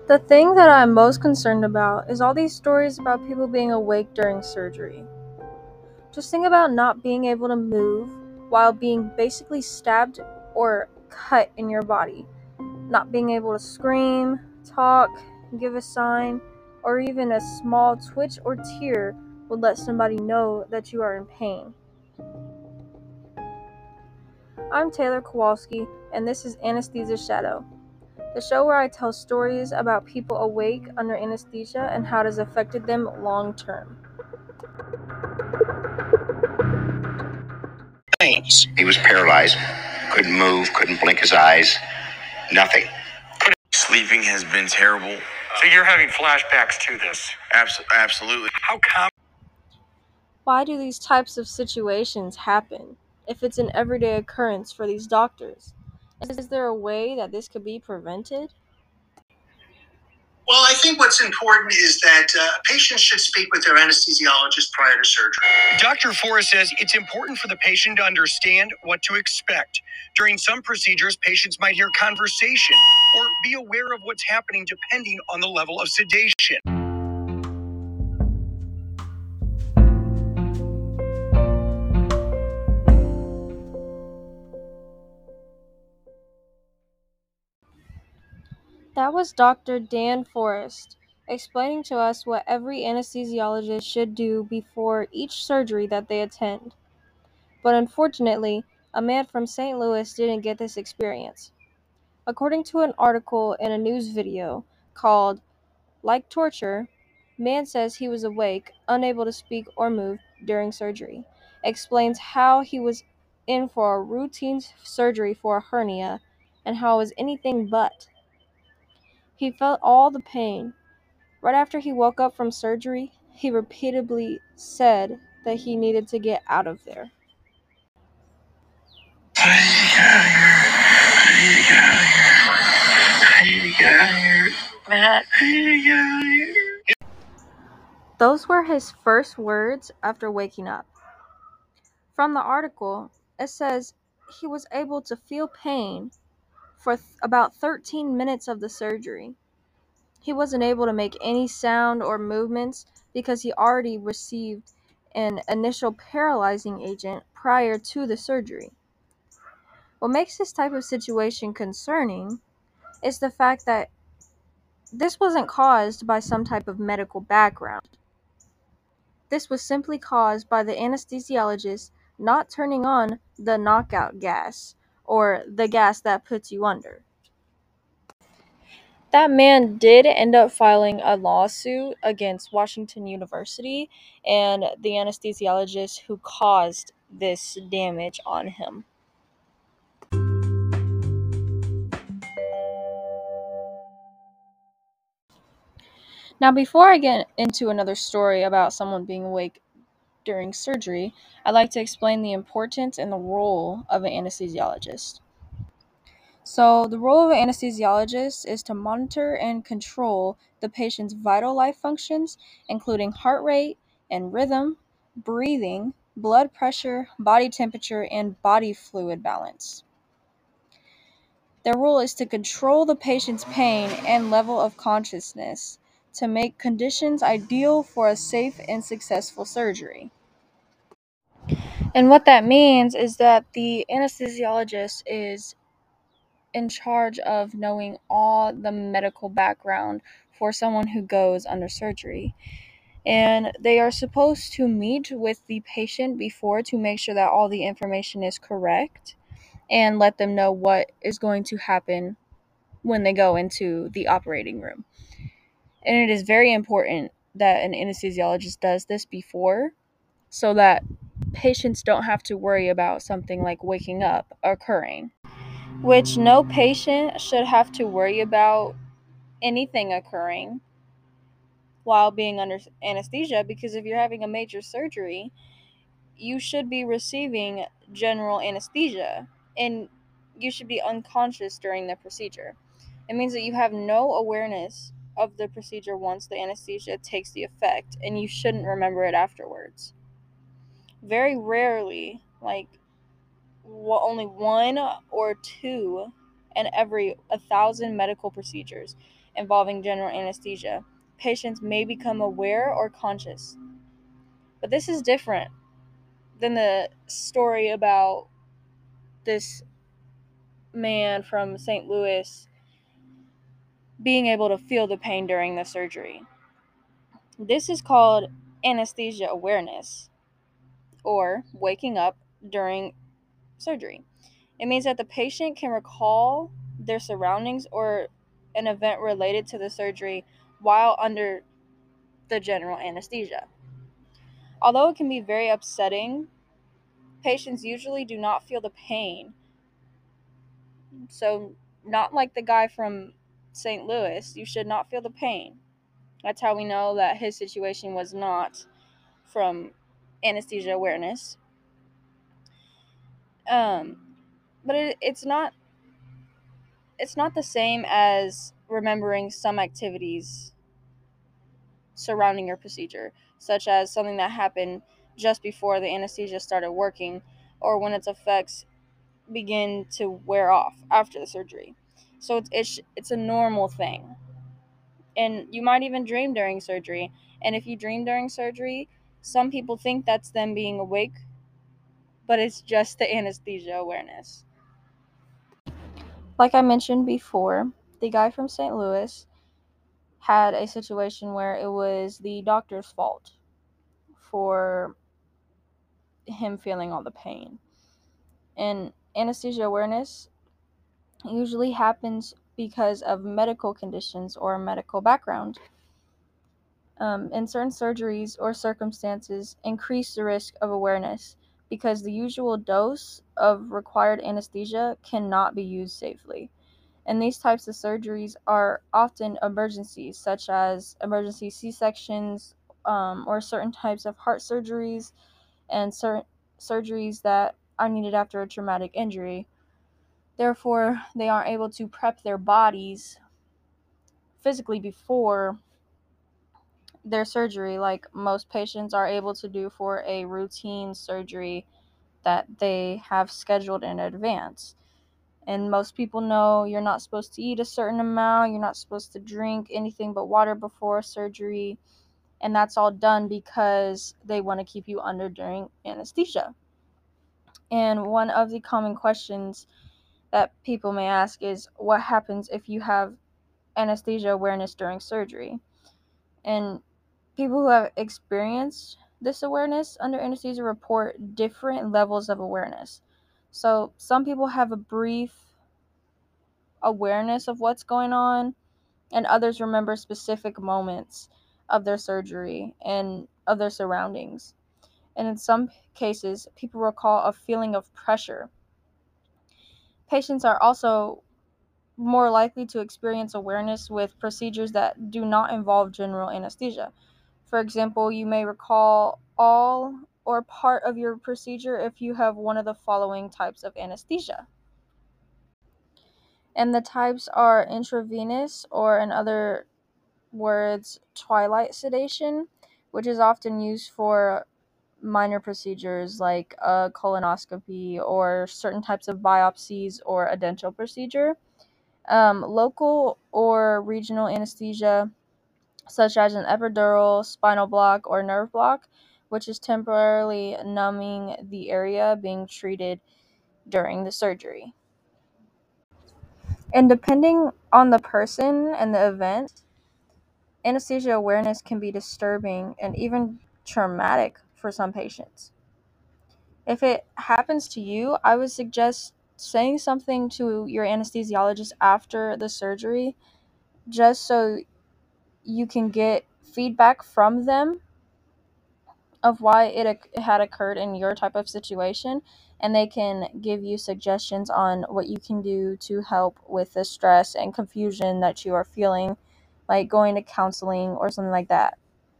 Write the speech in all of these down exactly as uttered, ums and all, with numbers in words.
The thing that I'm most concerned about is all these stories about people being awake during surgery. Just think about not being able to move while being basically stabbed or cut in your body. Not being able to scream, talk, give a sign, or even a small twitch or tear would let somebody know that you are in pain. I'm Taylor Kowalski, and this is Anesthesia Shadow, the show where I tell stories about people awake under anesthesia and how it has affected them long term. He was paralyzed, couldn't move, couldn't blink his eyes, nothing. Sleeping has been terrible. So you're having flashbacks to this? Abs- absolutely. How common? Why do these types of situations happen if it's an everyday occurrence for these doctors? Is there a way that this could be prevented? Well, I think what's important is that uh, patients should speak with their anesthesiologist prior to surgery. Doctor Forrest says it's important for the patient to understand what to expect. During some procedures, patients might hear conversation or be aware of what's happening depending on the level of sedation. That was Doctor Dan Forrest explaining to us what every anesthesiologist should do before each surgery that they attend. But unfortunately, a man from Saint Louis didn't get this experience. According to an article in a news video called Like Torture, man says he was awake, unable to speak or move during surgery, explains how he was in for a routine surgery for a hernia and how it was anything but. He felt all the pain. Right after he woke up from surgery, he repeatedly said that he needed to get out of there. I need to get out of here. I need to get out of here. I need to get out of here. Matt, I need to get out of here. Those were his first words after waking up. From the article, it says he was able to feel pain for th- about thirteen minutes of the surgery. He wasn't able to make any sound or movements because he already received an initial paralyzing agent prior to the surgery. What makes this type of situation concerning is the fact that this wasn't caused by some type of medical background. This was simply caused by the anesthesiologist not turning on the knockout gas, or the gas that puts you under. That man did end up filing a lawsuit against Washington University and the anesthesiologist who caused this damage on him. Now, before I get into another story about someone being awake during surgery, I'd like to explain the importance and the role of an anesthesiologist. So, the role of an anesthesiologist is to monitor and control the patient's vital life functions, including heart rate and rhythm, breathing, blood pressure, body temperature, and body fluid balance. Their role is to control the patient's pain and level of consciousness to make conditions ideal for a safe and successful surgery. And what that means is that the anesthesiologist is in charge of knowing all the medical background for someone who goes under surgery. And they are supposed to meet with the patient before to make sure that all the information is correct and let them know what is going to happen when they go into the operating room. And it is very important that an anesthesiologist does this before so that patients don't have to worry about something like waking up occurring, which no patient should have to worry about anything occurring while being under anesthesia, because if you're having a major surgery, you should be receiving general anesthesia and you should be unconscious during the procedure. It means that you have no awareness of the procedure once the anesthesia takes the effect, and you shouldn't remember it afterwards. Very rarely, like only one or two in every a thousand medical procedures involving general anesthesia, patients may become aware or conscious. But this is different than the story about this man from Saint Louis being able to feel the pain during the surgery. This is called anesthesia awareness, or waking up during surgery. It means that the patient can recall their surroundings or an event related to the surgery while under the general anesthesia. Although it can be very upsetting, patients usually do not feel the pain. So, not like the guy from Saint Louis, you should not feel the pain. That's how we know that his situation was not from anesthesia awareness. Um, but it, it's not it's not the same as remembering some activities surrounding your procedure, such as something that happened just before the anesthesia started working, or when its effects begin to wear off after the surgery. So it's it's, it's a normal thing. And you might even dream during surgery. And if you dream during surgery, some people think that's them being awake, but it's just the anesthesia awareness. Like I mentioned before, the guy from Saint Louis had a situation where it was the doctor's fault for him feeling all the pain. And anesthesia awareness usually happens because of medical conditions or medical background. Um, and certain surgeries or circumstances increase the risk of awareness because the usual dose of required anesthesia cannot be used safely. And these types of surgeries are often emergencies, such as emergency C-sections, um, or certain types of heart surgeries, and certain surgeries that are needed after a traumatic injury. Therefore, they aren't able to prep their bodies physically before their surgery like most patients are able to do for a routine surgery that they have scheduled in advance. And most people know you're not supposed to eat a certain amount, you're not supposed to drink anything but water before surgery, and that's all done because they want to keep you under during anesthesia. And one of the common questions that people may ask is, what happens if you have anesthesia awareness during surgery? And people who have experienced this awareness under anesthesia report different levels of awareness. So some people have a brief awareness of what's going on, and others remember specific moments of their surgery and of their surroundings. And in some cases, people recall a feeling of pressure. Patients are also more likely to experience awareness with procedures that do not involve general anesthesia. For example, you may recall all or part of your procedure if you have one of the following types of anesthesia. And the types are intravenous, or in other words, twilight sedation, which is often used for minor procedures like a colonoscopy or certain types of biopsies or a dental procedure. Um, local or regional anesthesia, such as an epidural, spinal block, or nerve block, which is temporarily numbing the area being treated during the surgery. And depending on the person and the event, anesthesia awareness can be disturbing and even traumatic for some patients. If it happens to you, I would suggest saying something to your anesthesiologist after the surgery, just so you can get feedback from them of why it, it had occurred in your type of situation, and they can give you suggestions on what you can do to help with the stress and confusion that you are feeling, like going to counseling or something like that.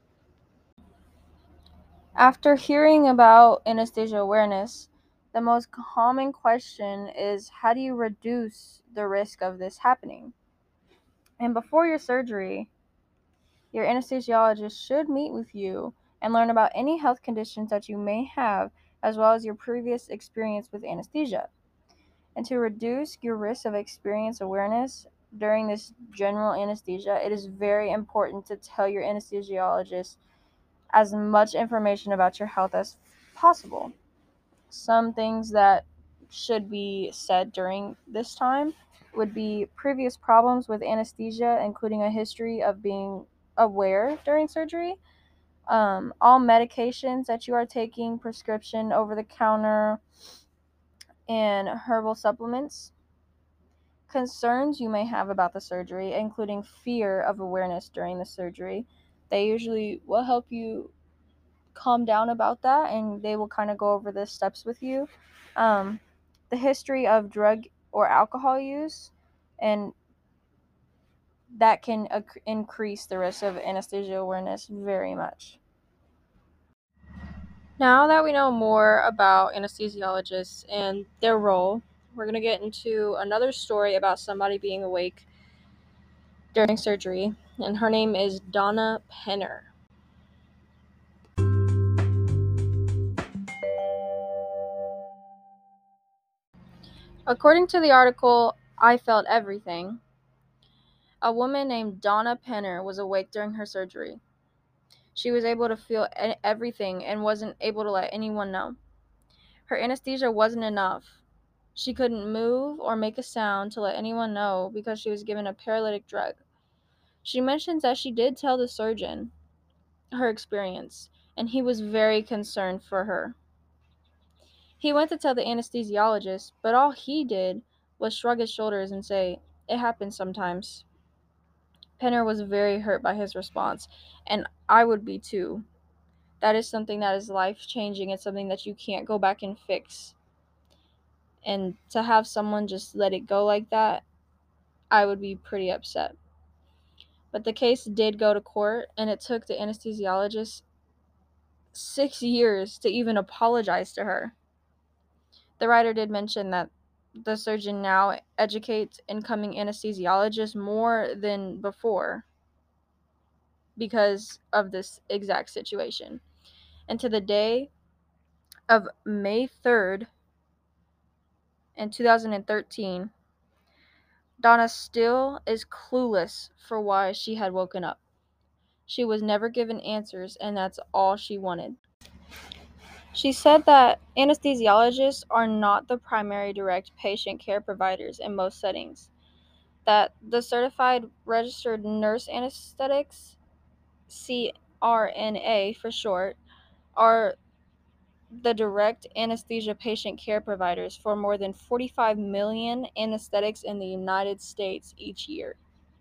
After hearing about anesthesia awareness, the most common question is, how do you reduce the risk of this happening? And before your surgery, your anesthesiologist should meet with you and learn about any health conditions that you may have, as well as your previous experience with anesthesia. And to reduce your risk of experience awareness, during this general anesthesia, it is very important to tell your anesthesiologist as much information about your health as possible. Some things that should be said during this time would be previous problems with anesthesia, including a history of being aware during surgery, um, all medications that you are taking, prescription, over the counter, and herbal supplements, concerns you may have about the surgery, including fear of awareness during the surgery. They usually will help you calm down about that, and they will kind of go over the steps with you. Um, the history of drug or alcohol use, and that can ac- increase the risk of anesthesia awareness very much. Now that we know more about anesthesiologists and their role, we're going to get into another story about somebody being awake during surgery, and her name is Donna Penner. According to the article, I Felt Everything, a woman named Donna Penner was awake during her surgery. She was able to feel everything and wasn't able to let anyone know. Her anesthesia wasn't enough. She couldn't move or make a sound to let anyone know because she was given a paralytic drug. She mentions that she did tell the surgeon her experience, and he was very concerned for her. He went to tell the anesthesiologist, but all he did was shrug his shoulders and say, "It happens sometimes." Penner was very hurt by his response, and I would be too. That is something that is life-changing. It's something that you can't go back and fix. And to have someone just let it go like that, I would be pretty upset. But the case did go to court, and it took the anesthesiologist six years to even apologize to her. The writer did mention that the surgeon now educates incoming anesthesiologists more than before because of this exact situation. And to the day of May third in two thousand thirteen, Donna still is clueless for why she had woken up. She was never given answers, and that's all she wanted. She said that anesthesiologists are not the primary direct patient care providers in most settings, that the certified registered nurse anesthetics, C R N A for short, are the direct anesthesia patient care providers for more than forty-five million anesthetics in the United States each year.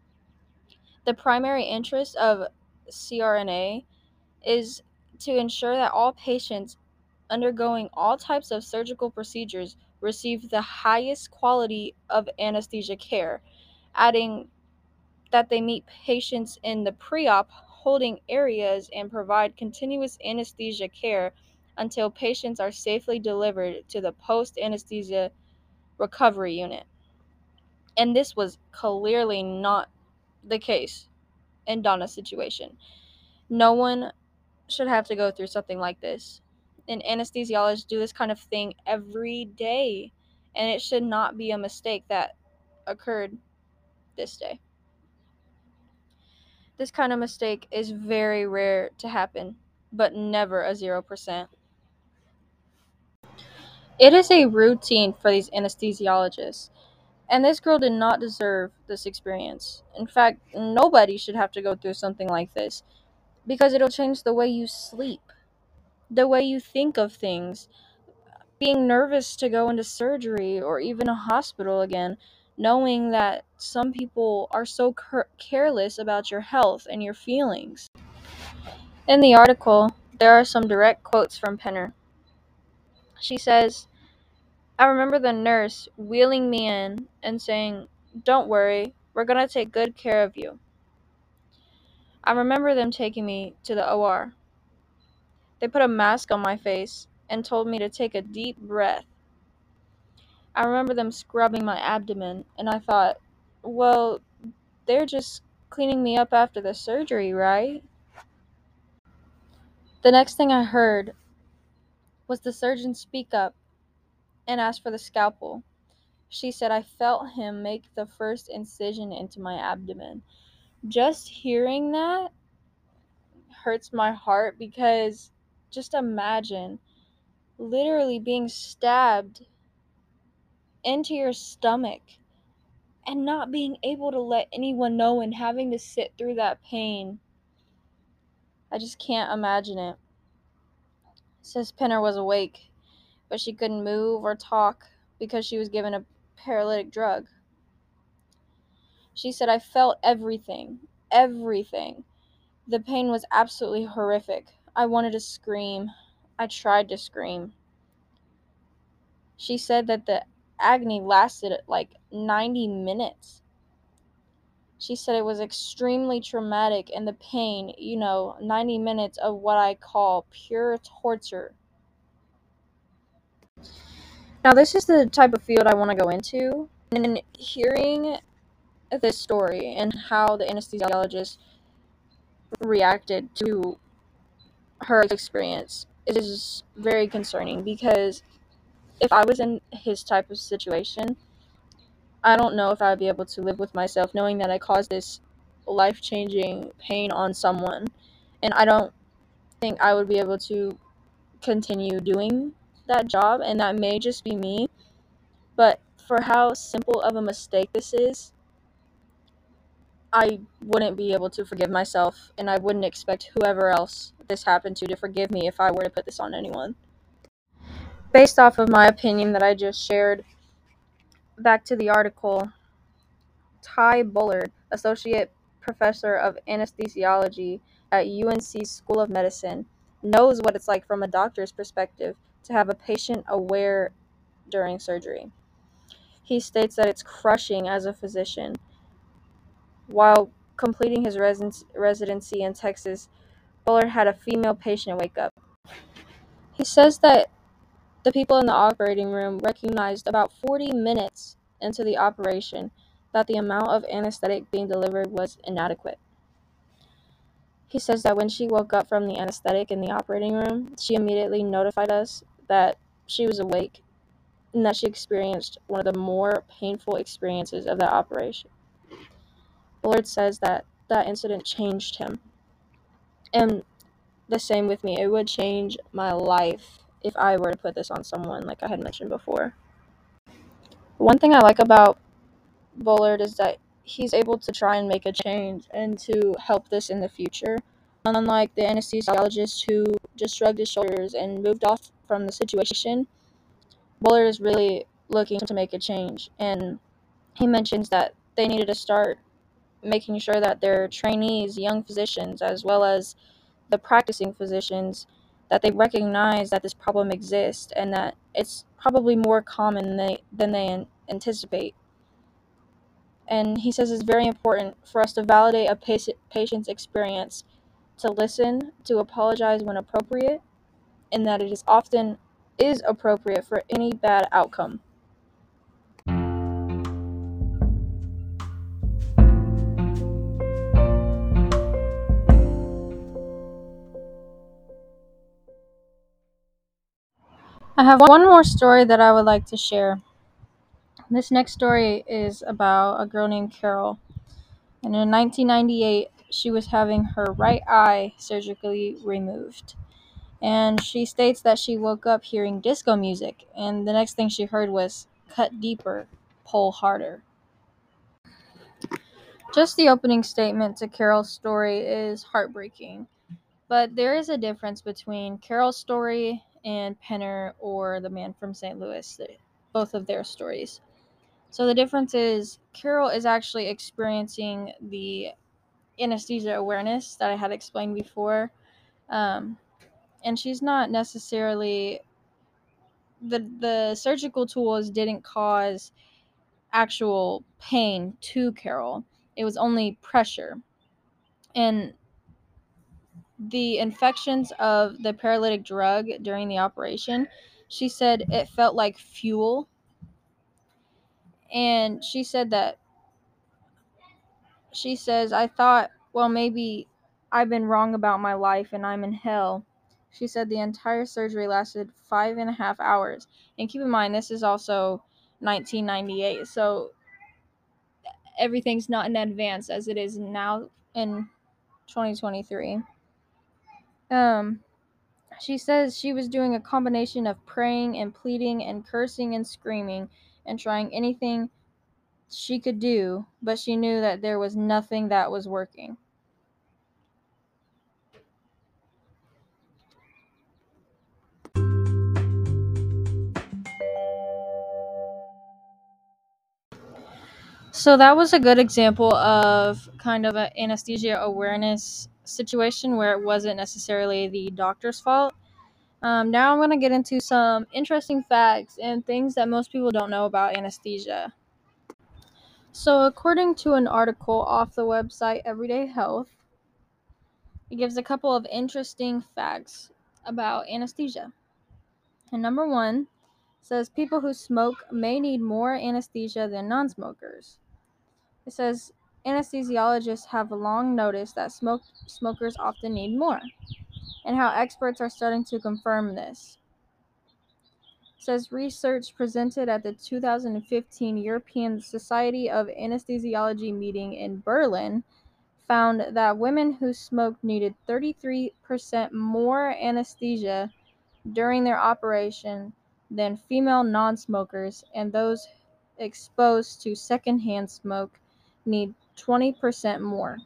The primary interest of C R N A is to ensure that all patients undergoing all types of surgical procedures receive the highest quality of anesthesia care, adding that they meet patients in the pre-op holding areas and provide continuous anesthesia care until patients are safely delivered to the post-anesthesia recovery unit. And this was clearly not the case in Donna's situation. No one should have to go through something like this. And anesthesiologists do this kind of thing every day, and it should not be a mistake that occurred this day. This kind of mistake is very rare to happen, but never a zero percent. It is a routine for these anesthesiologists, and this girl did not deserve this experience. In fact, nobody should have to go through something like this, because it'll change the way you sleep, the way you think of things, being nervous to go into surgery or even a hospital again, knowing that some people are so car- careless about your health and your feelings. In the article, there are some direct quotes from Penner. She says, "I remember the nurse wheeling me in and saying, 'Don't worry, we're going to take good care of you.' I remember them taking me to the O R. They put a mask on my face and told me to take a deep breath. I remember them scrubbing my abdomen, and I thought, well, they're just cleaning me up after the surgery, right?" The next thing I heard was the surgeon speak up and ask for the scalpel. She said, I felt him make the first incision into my abdomen. Just hearing that hurts my heart, because just imagine literally being stabbed into your stomach and not being able to let anyone know and having to sit through that pain. I just can't imagine it. It says Penner was awake, but she couldn't move or talk because she was given a paralytic drug. She said, I felt everything, everything. The pain was absolutely horrific. I wanted to scream. I tried to scream. She said that the agony lasted like ninety minutes. She said it was extremely traumatic, and the pain, you know, ninety minutes of what I call pure torture. Now, this is the type of field I want to go into, and hearing this story and how the anesthesiologist reacted to her experience is very concerning, because if I was in his type of situation, I don't know if I'd be able to live with myself knowing that I caused this life-changing pain on someone, and I don't think I would be able to continue doing that job. And that may just be me, but for how simple of a mistake this is, I wouldn't be able to forgive myself, and I wouldn't expect whoever else this happened to to forgive me if I were to put this on anyone. Based off of my opinion that I just shared, back to the article, Ty Bullard, Associate Professor of Anesthesiology at U N C School of Medicine, knows what it's like from a doctor's perspective to have a patient aware during surgery. He states that it's crushing as a physician. While completing his residence, residency in Texas, Bullard had a female patient wake up. He says that the people in the operating room recognized about forty minutes into the operation that the amount of anesthetic being delivered was inadequate. He says that when she woke up from the anesthetic in the operating room, she immediately notified us that she was awake and that she experienced one of the more painful experiences of that operation. Bullard says that that incident changed him. And the same with me. It would change my life if I were to put this on someone, like I had mentioned before. One thing I like about Bullard is that he's able to try and make a change and to help this in the future. Unlike the anesthesiologist who just shrugged his shoulders and moved off from the situation, Bullard is really looking to make a change. And he mentions that they needed to start making sure that their trainees, young physicians, as well as the practicing physicians, that they recognize that this problem exists and that it's probably more common than they, than they anticipate. And he says it's very important for us to validate a patient, patient's experience, to listen, to apologize when appropriate, and that it is often is appropriate for any bad outcome. I have one more story that I would like to share. This next story is about a girl named Carol. And in nineteen ninety-eight, she was having her right eye surgically removed. And she states that she woke up hearing disco music, and the next thing she heard was "Cut deeper, pull harder." Just the opening statement to Carol's story is heartbreaking. But there is a difference between Carol's story and Penner or the man from Saint Louis, both of their stories. So the difference is Carol is actually experiencing the anesthesia awareness that I had explained before. Um, and she's not necessarily, the, the surgical tools didn't cause actual pain to Carol. It was only pressure. And the infections of the paralytic drug during the operation, she said it felt like fuel. And she said that, she says, I thought, well, maybe I've been wrong about my life and I'm in hell. She said the entire surgery lasted five and a half hours. And keep in mind, this is also nineteen ninety-eight. So everything's not in advance as it is now in twenty twenty-three. Um, she says she was doing a combination of praying and pleading and cursing and screaming and trying anything she could do, but she knew that there was nothing that was working. So that was a good example of kind of an anesthesia awareness situation where it wasn't necessarily the doctor's fault. Um, now I'm going to get into some interesting facts and things that most people don't know about anesthesia. So according to an article off the website Everyday Health, it gives a couple of interesting facts about anesthesia. And number one says people who smoke may need more anesthesia than non-smokers. It says anesthesiologists have long noticed that smoke, smokers often need more, and how experts are starting to confirm this. It says research presented at the two thousand fifteen European Society of Anesthesiology meeting in Berlin found that women who smoked needed thirty-three percent more anesthesia during their operation than female non-smokers, and those exposed to secondhand smoke need twenty percent more.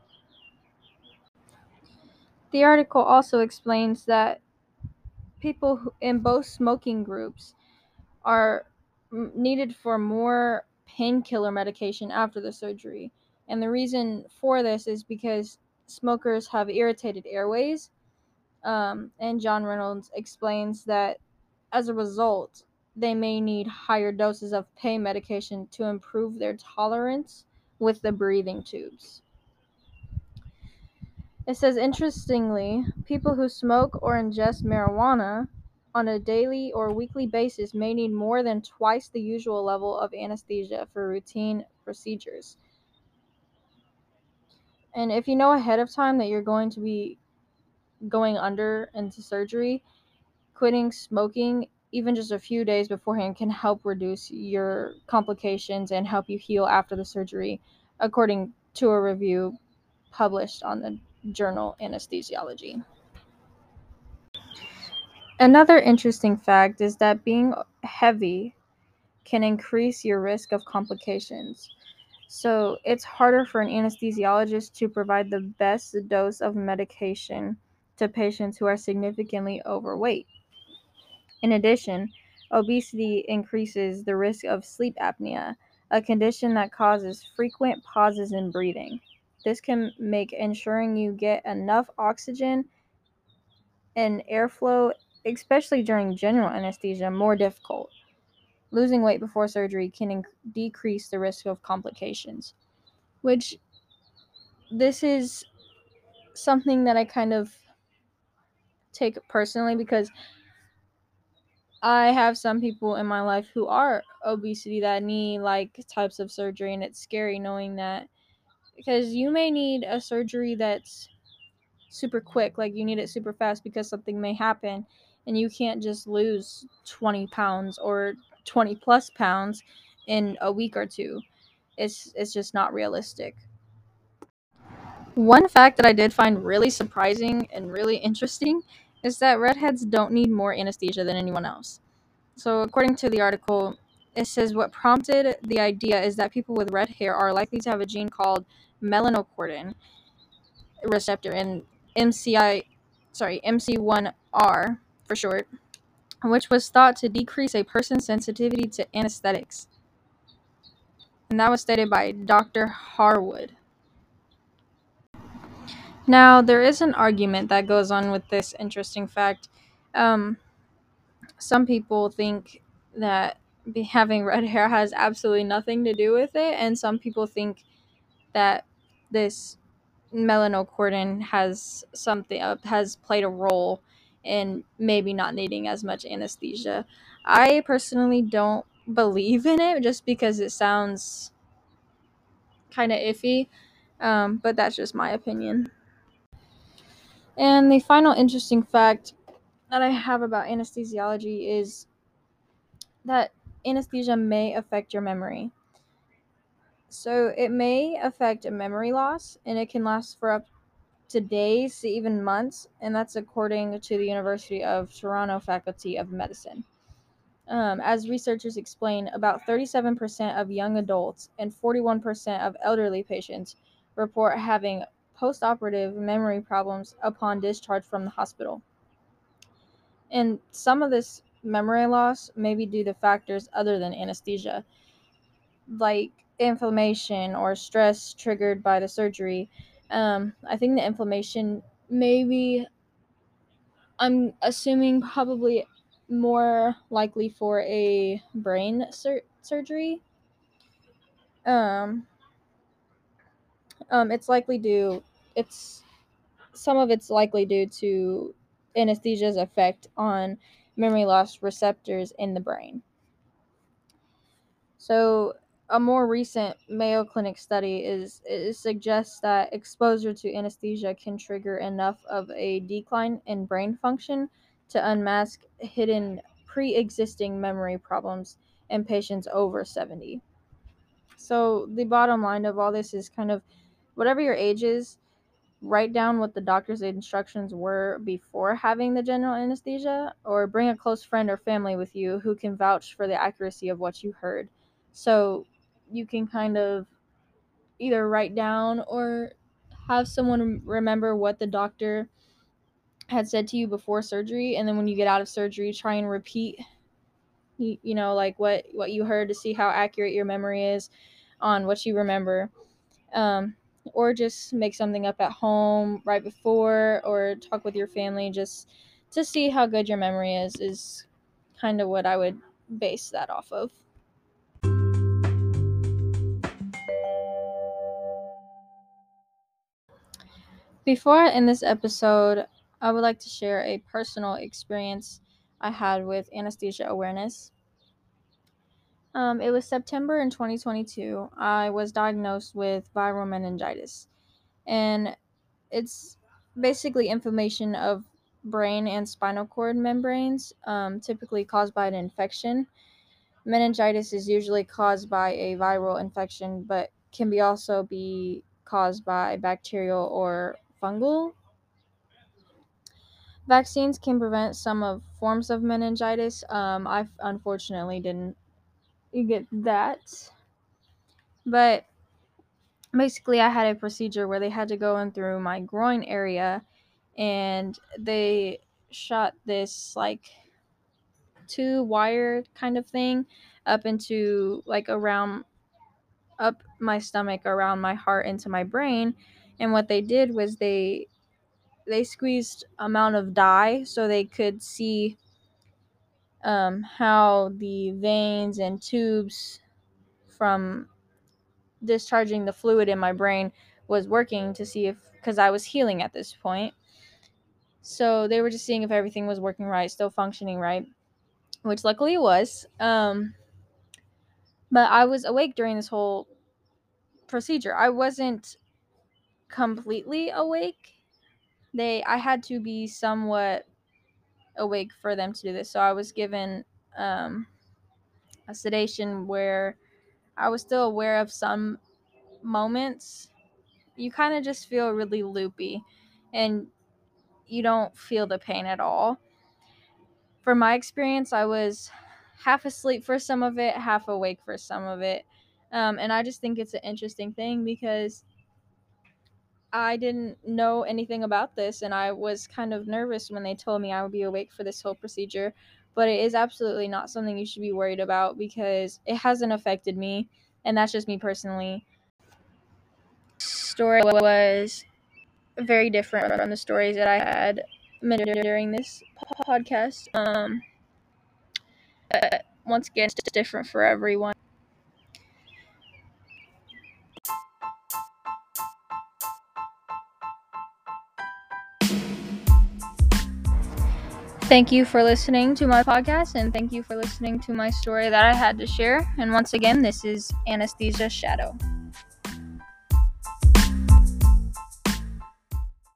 The article also explains that people who, in both smoking groups are needed for more painkiller medication after the surgery. And the reason for this is because smokers have irritated airways. Um, and John Reynolds explains that as a result, they may need higher doses of pain medication to improve their tolerance with the breathing tubes. It says, interestingly, people who smoke or ingest marijuana on a daily or weekly basis may need more than twice the usual level of anesthesia for routine procedures. And if you know ahead of time that you're going to be going under into surgery, quitting smoking even just a few days beforehand can help reduce your complications and help you heal after the surgery, according to a review published on the journal Anesthesiology. Another interesting fact is that being heavy can increase your risk of complications. So it's harder for an anesthesiologist to provide the best dose of medication to patients who are significantly overweight. In addition, obesity increases the risk of sleep apnea, a condition that causes frequent pauses in breathing. This can make ensuring you get enough oxygen and airflow, especially during general anesthesia, more difficult. Losing weight before surgery can inc- decrease the risk of complications, which this is something that I kind of take personally because I have some people in my life who are obesity that need like types of surgery, and it's scary knowing that because you may need a surgery that's super quick, like you need it super fast because something may happen, and you can't just lose twenty pounds or twenty plus pounds in a week or two. It's it's just not realistic. One fact that I did find really surprising and really interesting is that redheads don't need more anesthesia than anyone else. So, according to the article, it says what prompted the idea is that people with red hair are likely to have a gene called melanocortin receptor and M C I, sorry, M C one R for short, which was thought to decrease a person's sensitivity to anesthetics. And that was stated by Doctor Harwood. Now, there is an argument that goes on with this interesting fact. Um, some people think that be having red hair has absolutely nothing to do with it, and some people think that this melanocortin has something uh, has played a role in maybe not needing as much anesthesia. I personally don't believe in it just because it sounds kind of iffy, um, but that's just my opinion. And the final interesting fact that I have about anesthesiology is that anesthesia may affect your memory. So it may affect memory loss, and it can last for up to days to even months, and that's according to the University of Toronto Faculty of Medicine. Um, as researchers explain, about thirty-seven percent of young adults and forty-one percent of elderly patients report having post-operative memory problems upon discharge from the hospital. And some of this memory loss may be due to factors other than anesthesia, like inflammation or stress triggered by the surgery. Um, I think the inflammation maybe, I'm assuming probably more likely for a brain sur- surgery. Um, um, it's likely due, it's, some of it's likely due to anesthesia's effect on memory loss receptors in the brain. So, a more recent Mayo Clinic study is it suggests that exposure to anesthesia can trigger enough of a decline in brain function to unmask hidden pre-existing memory problems in patients over seventy. So, the bottom line of all this is kind of whatever your age is, write down what the doctor's instructions were before having the general anesthesia, or bring a close friend or family with you who can vouch for the accuracy of what you heard. So you can kind of either write down or have someone remember what the doctor had said to you before surgery, and then when you get out of surgery, try and repeat you, you know like what what you heard to see how accurate your memory is on what you remember. Um, or just make something up at home right before, or talk with your family just to see how good your memory is, is kind of what I would base that off of. Before I end this episode, I would like to share a personal experience I had with anesthesia awareness. Um, it was September in twenty twenty-two. I was diagnosed with viral meningitis, and it's basically inflammation of brain and spinal cord membranes, um, typically caused by an infection. Meningitis is usually caused by a viral infection, but can be also be caused by bacterial or fungal. Vaccines can prevent some of forms of meningitis. Um, I unfortunately didn't get that, but basically I had a procedure where they had to go in through my groin area, and they shot this like two wire kind of thing up into like around up my stomach, around my heart, into my brain. And what they did was they they squeezed amount of dye so they could see um, how the veins and tubes from discharging the fluid in my brain was working, to see if, because I was healing at this point. So they were just seeing if everything was working right, still functioning right, which luckily it was. Um, but I was awake during this whole procedure. I wasn't completely awake. They, I had to be somewhat awake for them to do this. So I was given um, a sedation where I was still aware of some moments. You kind of just feel really loopy, and you don't feel the pain at all. From my experience, I was half asleep for some of it, half awake for some of it. Um, and I just think it's an interesting thing because I didn't know anything about this, and I was kind of nervous when they told me I would be awake for this whole procedure. But it is absolutely not something you should be worried about because it hasn't affected me, and that's just me personally. Story was very different from the stories that I had during this podcast. Um, uh, once again, it's just different for everyone. Thank you for listening to my podcast, and thank you for listening to my story that I had to share. And once again, this is Anesthesia Shadow.